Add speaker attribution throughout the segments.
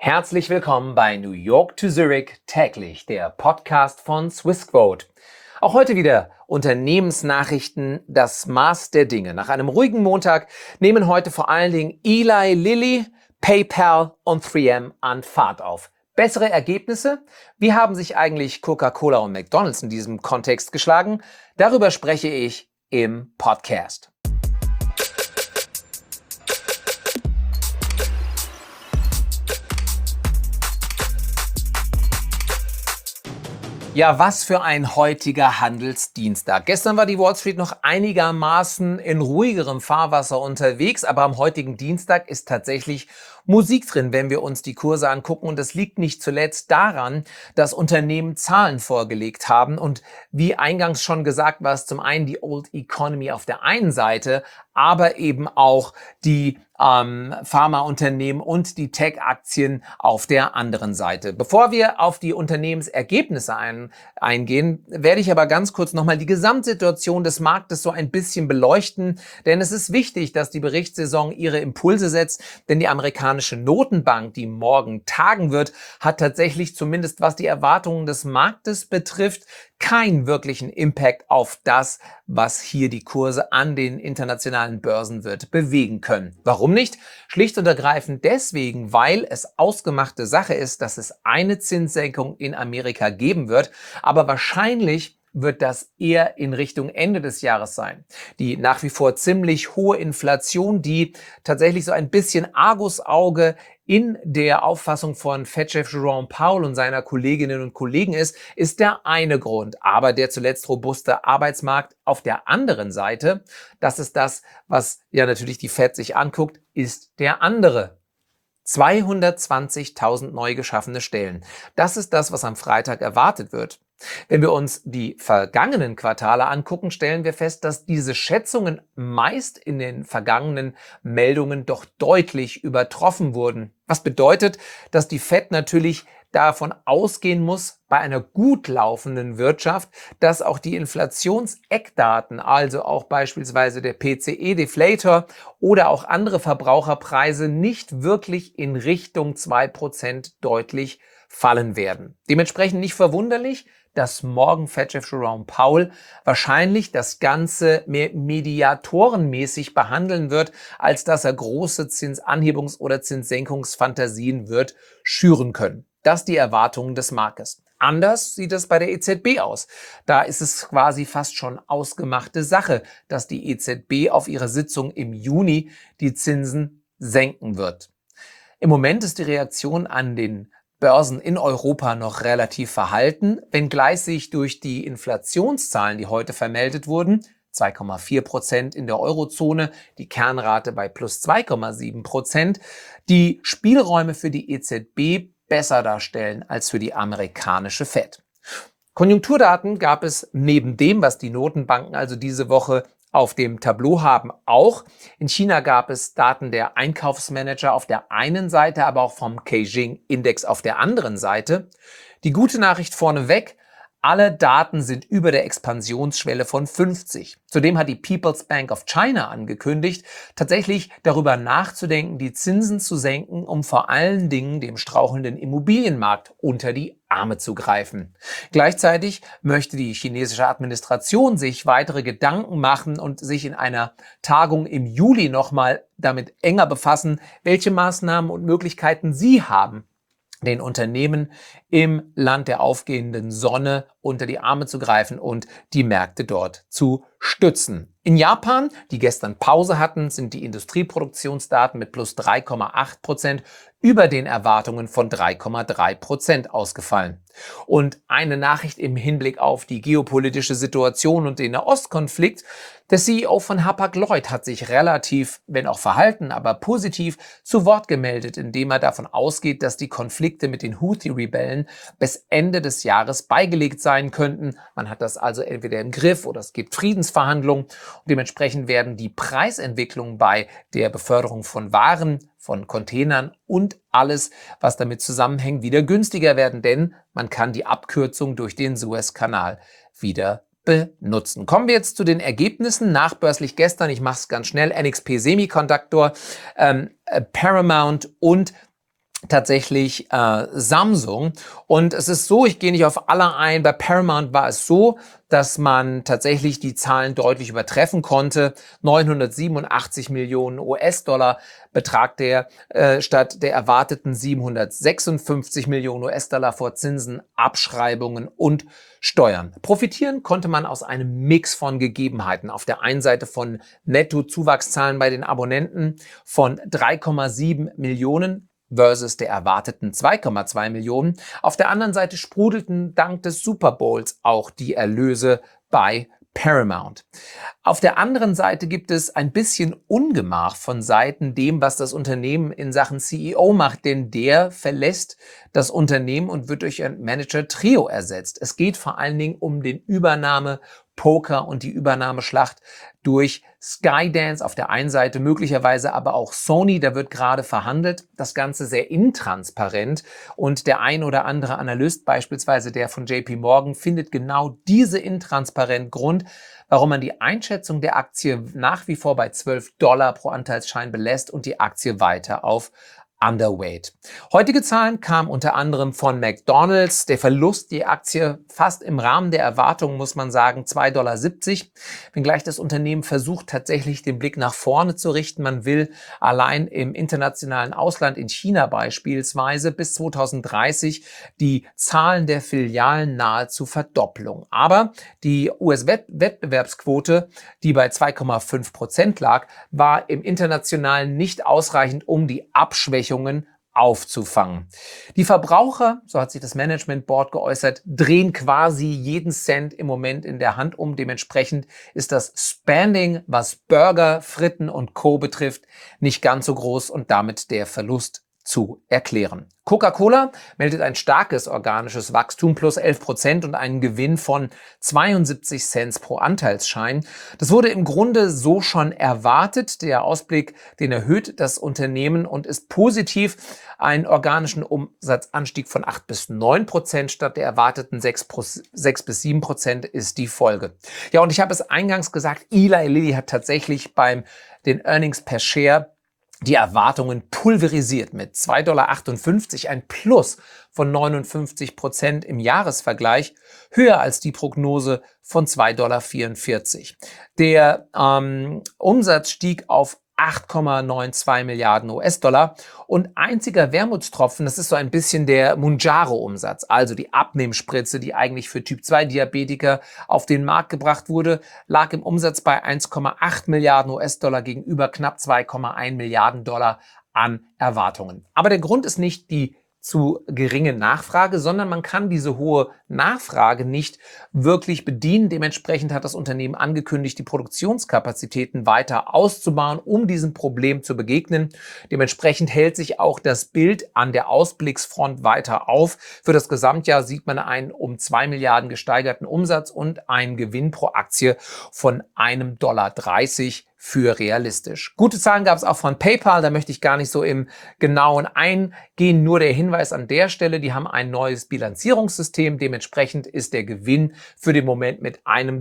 Speaker 1: Herzlich willkommen bei New York to Zurich täglich, der Podcast von Swissquote. Auch heute wieder Unternehmensnachrichten, das Maß der Dinge. Nach einem ruhigen Montag nehmen heute vor allen Dingen Eli Lilly, PayPal und 3M an Fahrt auf. Bessere Ergebnisse? Wie haben sich eigentlich Coca-Cola und McDonald's in diesem Kontext geschlagen? Darüber spreche ich im Podcast. Ja, was für ein heutiger Handelsdienstag. Gestern war die Wall Street noch einigermaßen in ruhigerem Fahrwasser unterwegs, aber am heutigen Dienstag ist tatsächlich Musik drin, wenn wir uns die Kurse angucken. Und das liegt nicht zuletzt daran, dass Unternehmen Zahlen vorgelegt haben. Und wie eingangs schon gesagt, war es zum einen die Old Economy auf der einen Seite, aber eben auch die Pharmaunternehmen und die Tech-Aktien auf der anderen Seite. Bevor wir auf die Unternehmensergebnisse eingehen, werde ich aber ganz kurz nochmal die Gesamtsituation des Marktes so ein bisschen beleuchten, denn es ist wichtig, dass die Berichtssaison ihre Impulse setzt, denn die amerikanische Notenbank, die morgen tagen wird, hat tatsächlich zumindest was die Erwartungen des Marktes betrifft, keinen wirklichen Impact auf das, was hier die Kurse an den internationalen Börsen wird bewegen können. Warum nicht? Schlicht und ergreifend deswegen, weil es ausgemachte Sache ist, dass es eine Zinssenkung in Amerika geben wird, aber wahrscheinlich wird das eher in Richtung Ende des Jahres sein. Die nach wie vor ziemlich hohe Inflation, die tatsächlich so ein bisschen Argusauge in der Auffassung von Fed-Chef Jerome Powell und seiner Kolleginnen und Kollegen ist der eine Grund. Aber der zuletzt robuste Arbeitsmarkt auf der anderen Seite, das ist das, was ja natürlich die Fed sich anguckt, ist der andere. 220.000 neu geschaffene Stellen. Das ist das, was am Freitag erwartet wird. Wenn wir uns die vergangenen Quartale angucken, stellen wir fest, dass diese Schätzungen meist in den vergangenen Meldungen doch deutlich übertroffen wurden. Was bedeutet, dass die Fed natürlich davon ausgehen muss, bei einer gut laufenden Wirtschaft, dass auch die Inflationseckdaten, also auch beispielsweise der PCE-Deflator oder auch andere Verbraucherpreise nicht wirklich in Richtung 2% deutlich fallen werden. Dementsprechend nicht verwunderlich, dass morgen Fed-Chef Jerome Powell wahrscheinlich das Ganze mehr mediatorenmäßig behandeln wird, als dass er große Zinsanhebungs- oder Zinssenkungsfantasien wird schüren können. Das die Erwartungen des Marktes. Anders sieht es bei der EZB aus. Da ist es quasi fast schon ausgemachte Sache, dass die EZB auf ihrer Sitzung im Juni die Zinsen senken wird. Im Moment ist die Reaktion an den Börsen in Europa noch relativ verhalten, wenngleich sich durch die Inflationszahlen, die heute vermeldet wurden, 2,4% in der Eurozone, die Kernrate bei plus 2,7%, die Spielräume für die EZB besser darstellen als für die amerikanische Fed. Konjunkturdaten gab es neben dem, was die Notenbanken also diese Woche auf dem Tableau haben, auch. In China gab es Daten der Einkaufsmanager auf der einen Seite, aber auch vom Caixin-Index auf der anderen Seite. Die gute Nachricht vorneweg: Alle Daten sind über der Expansionsschwelle von 50. Zudem hat die People's Bank of China angekündigt, tatsächlich darüber nachzudenken, die Zinsen zu senken, um vor allen Dingen dem strauchelnden Immobilienmarkt unter die Arme zu greifen. Gleichzeitig möchte die chinesische Administration sich weitere Gedanken machen und sich in einer Tagung im Juli nochmal damit enger befassen, welche Maßnahmen und Möglichkeiten sie haben, den Unternehmen im Land der aufgehenden Sonne unter die Arme zu greifen und die Märkte dort zu stützen. In Japan, die gestern Pause hatten, sind die Industrieproduktionsdaten mit plus 3,8% über den Erwartungen von 3,3% ausgefallen. Und eine Nachricht im Hinblick auf die geopolitische Situation und den Nahostkonflikt: Der CEO von Hapag-Lloyd hat sich relativ, wenn auch verhalten, aber positiv zu Wort gemeldet, indem er davon ausgeht, dass die Konflikte mit den Houthi-Rebellen bis Ende des Jahres beigelegt sein könnten. Man hat das also entweder im Griff oder es gibt Friedensverhandlungen. Und dementsprechend werden die Preisentwicklungen bei der Beförderung von Waren, von Containern und alles, was damit zusammenhängt, wieder günstiger werden, denn man kann die Abkürzung durch den Suezkanal wieder benutzen. Kommen wir jetzt zu den Ergebnissen. Nachbörslich gestern, ich mache es ganz schnell, NXP Semiconductor, Paramount und tatsächlich Samsung. Und es ist so, ich gehe nicht auf alle ein, bei Paramount war es so, dass man tatsächlich die Zahlen deutlich übertreffen konnte. 987 Millionen US-Dollar betrag der statt der erwarteten 756 Millionen US-Dollar vor Zinsen, Abschreibungen und Steuern. Profitieren konnte man aus einem Mix von Gegebenheiten. Auf der einen Seite von Nettozuwachszahlen bei den Abonnenten von 3,7 Millionen versus der erwarteten 2,2 Millionen. Auf der anderen Seite sprudelten dank des Super Bowls auch die Erlöse bei Paramount. Auf der anderen Seite gibt es ein bisschen Ungemach von Seiten dem, was das Unternehmen in Sachen CEO macht, denn der verlässt das Unternehmen und wird durch ein Manager-Trio ersetzt. Es geht vor allen Dingen um den Übernahme-Poker und die Übernahmeschlacht durch Skydance auf der einen Seite, möglicherweise aber auch Sony, da wird gerade verhandelt. Das Ganze sehr intransparent und der ein oder andere Analyst, beispielsweise der von JP Morgan, findet genau diese Intransparenz Grund, warum man die Einschätzung der Aktie nach wie vor bei $12 pro Anteilsschein belässt und die Aktie weiter auf Underweight. Heutige Zahlen kamen unter anderem von McDonald's. Der Verlust die Aktie fast im Rahmen der Erwartungen, muss man sagen, $2,70. Wenngleich das Unternehmen versucht tatsächlich den Blick nach vorne zu richten. Man will allein im internationalen Ausland, in China beispielsweise, bis 2030 die Zahlen der Filialen nahezu Verdopplung. Aber die US-Wettbewerbsquote, die bei 2,5% lag, war im internationalen nicht ausreichend, um die Abschwächungen aufzufangen. Die Verbraucher, so hat sich das Management Board geäußert, drehen quasi jeden Cent im Moment in der Hand um. Dementsprechend ist das Spending, was Burger, Fritten und Co. betrifft, nicht ganz so groß und damit der Verlust zu erklären. Coca-Cola meldet ein starkes organisches Wachstum plus 11% und einen Gewinn von 72 Cent pro Anteilsschein. Das wurde im Grunde so schon erwartet. Der Ausblick, den erhöht das Unternehmen und ist positiv. Einen organischen Umsatzanstieg von 8-9% statt der erwarteten 6-7% ist die Folge. Ja, und ich habe es eingangs gesagt, Eli Lilly hat tatsächlich beim den Earnings per Share die Erwartungen pulverisiert mit 2,58 $, ein Plus von 59% im Jahresvergleich, höher als die Prognose von 2,44 $. Der Umsatz stieg auf 8,92 Milliarden US-Dollar und einziger Wermutstropfen, das ist so ein bisschen der Mounjaro-Umsatz, also die Abnehmspritze, die eigentlich für Typ-2-Diabetiker auf den Markt gebracht wurde, lag im Umsatz bei 1,8 Milliarden US-Dollar gegenüber knapp 2,1 Milliarden Dollar an Erwartungen. Aber der Grund ist nicht die zu geringe Nachfrage, sondern man kann diese hohe Nachfrage nicht wirklich bedienen. Dementsprechend hat das Unternehmen angekündigt, die Produktionskapazitäten weiter auszubauen, um diesem Problem zu begegnen. Dementsprechend hält sich auch das Bild an der Ausblicksfront weiter auf. Für das Gesamtjahr sieht man einen um 2 Milliarden gesteigerten Umsatz und einen Gewinn pro Aktie von $1,30 für realistisch. Gute Zahlen gab es auch von PayPal, da möchte ich gar nicht so im Genauen eingehen. Nur der Hinweis an der Stelle, die haben ein neues Bilanzierungssystem. Dementsprechend ist der Gewinn für den Moment mit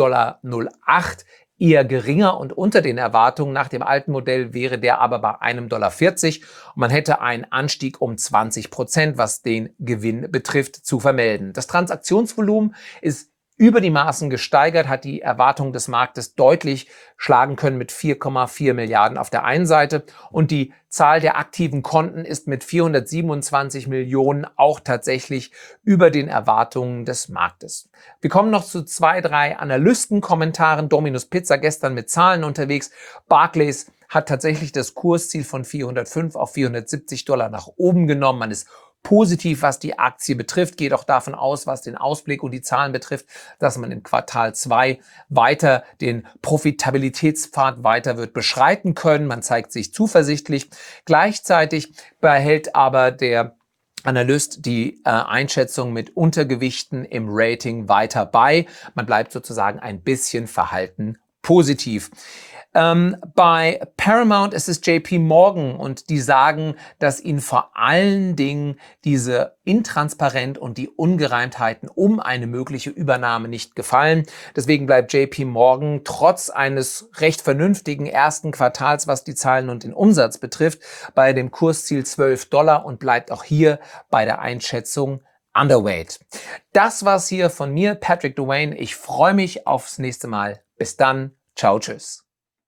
Speaker 1: $1,08 eher geringer und unter den Erwartungen. Nach dem alten Modell wäre der aber bei $1,40 und man hätte einen Anstieg um 20%, was den Gewinn betrifft, zu vermelden. Das Transaktionsvolumen ist über die Maßen gesteigert, hat die Erwartungen des Marktes deutlich schlagen können mit 4,4 Milliarden auf der einen Seite und die Zahl der aktiven Konten ist mit 427 Millionen auch tatsächlich über den Erwartungen des Marktes. Wir kommen noch zu 2, 3 Analystenkommentaren. Domino's Pizza gestern mit Zahlen unterwegs. Barclays hat tatsächlich das Kursziel von 405 auf $470 nach oben genommen. Man ist positiv, was die Aktie betrifft, geht auch davon aus, was den Ausblick und die Zahlen betrifft, dass man im Quartal 2 weiter den Profitabilitätspfad weiter wird beschreiten können. Man zeigt sich zuversichtlich. Gleichzeitig behält aber der Analyst die Einschätzung mit Untergewichten im Rating weiter bei. Man bleibt sozusagen ein bisschen verhalten positiv. Bei Paramount ist es JP Morgan und die sagen, dass ihnen vor allen Dingen diese Intransparenz und die Ungereimtheiten um eine mögliche Übernahme nicht gefallen. Deswegen bleibt JP Morgan trotz eines recht vernünftigen ersten Quartals, was die Zahlen und den Umsatz betrifft, bei dem Kursziel $12 und bleibt auch hier bei der Einschätzung underweight. Das war's hier von mir, Patrick Dwayne. Ich freue mich aufs nächste Mal. Bis dann. Ciao, tschüss.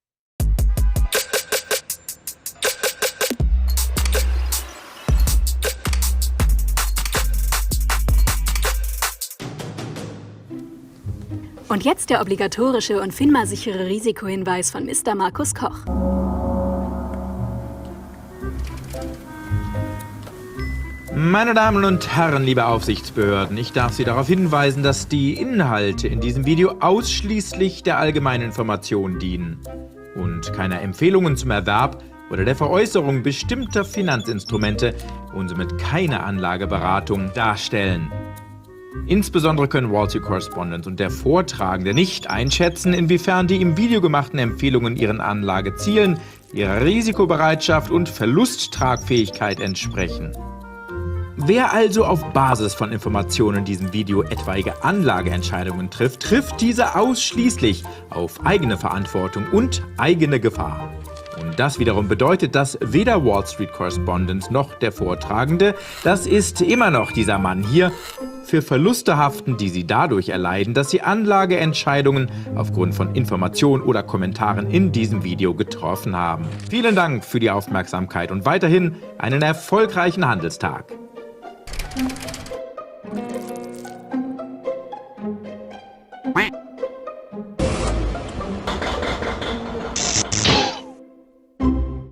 Speaker 2: Und jetzt der obligatorische und FINMA-sichere Risikohinweis von Mr. Markus Koch.
Speaker 3: Meine Damen und Herren, liebe Aufsichtsbehörden, ich darf Sie darauf hinweisen, dass die Inhalte in diesem Video ausschließlich der allgemeinen Information dienen und keine Empfehlungen zum Erwerb oder der Veräußerung bestimmter Finanzinstrumente und somit keine Anlageberatung darstellen. Insbesondere können Wall Street Correspondent und der Vortragende nicht einschätzen, inwiefern die im Video gemachten Empfehlungen ihren Anlagezielen, ihrer Risikobereitschaft und Verlusttragfähigkeit entsprechen. Wer also auf Basis von Informationen in diesem Video etwaige Anlageentscheidungen trifft, trifft diese ausschließlich auf eigene Verantwortung und eigene Gefahr. Und das wiederum bedeutet, dass weder Wall Street Correspondent noch der Vortragende, das ist immer noch dieser Mann hier, für Verluste haften, die sie dadurch erleiden, dass sie Anlageentscheidungen aufgrund von Informationen oder Kommentaren in diesem Video getroffen haben. Vielen Dank für die Aufmerksamkeit und weiterhin einen erfolgreichen Handelstag.